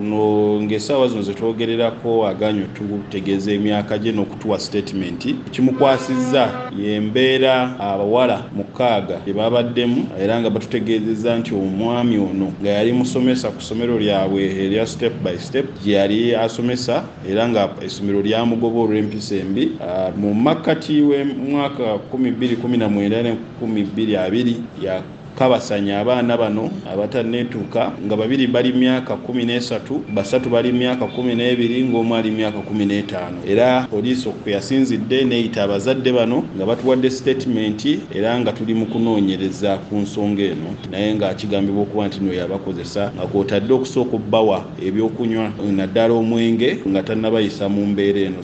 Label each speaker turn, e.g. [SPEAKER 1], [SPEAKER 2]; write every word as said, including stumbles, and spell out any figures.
[SPEAKER 1] ono ng'essaawa zino ze twogererako aganyo tutegeeza emyaka gye n'okutuwa statement kimukwasizza y'embeera abawala mukaaga gye babaddemu era nga batutegeezezza nti omwami ono nga yali musomesa ku ssomero lyabwe erya step by step gye yali asomesa era nga essomero lyamugoba olw'empisa embi. Mu makkati w'emwaka kumi bbiri kumi na mwenda ne kumi bbiri abiri ya kabasanya abaana bano abatanneetuuka nga babiri bali myaka kumi n'esatu basatu bali myaka kumi n'ebiri ng'omu ali myaka kumi n'etaano era poliisi okwe yasinzidde neeyita abazadde bano nga batuwadde statement era nga tuli mu kunoonyereza ku nsonga eno naye ng'akigambibwa okuba nti no yabakozesa nga kw'otadde okusooka obbawa ebyokunywa naddala omwenge nga tannabayisa mu mbeera eno.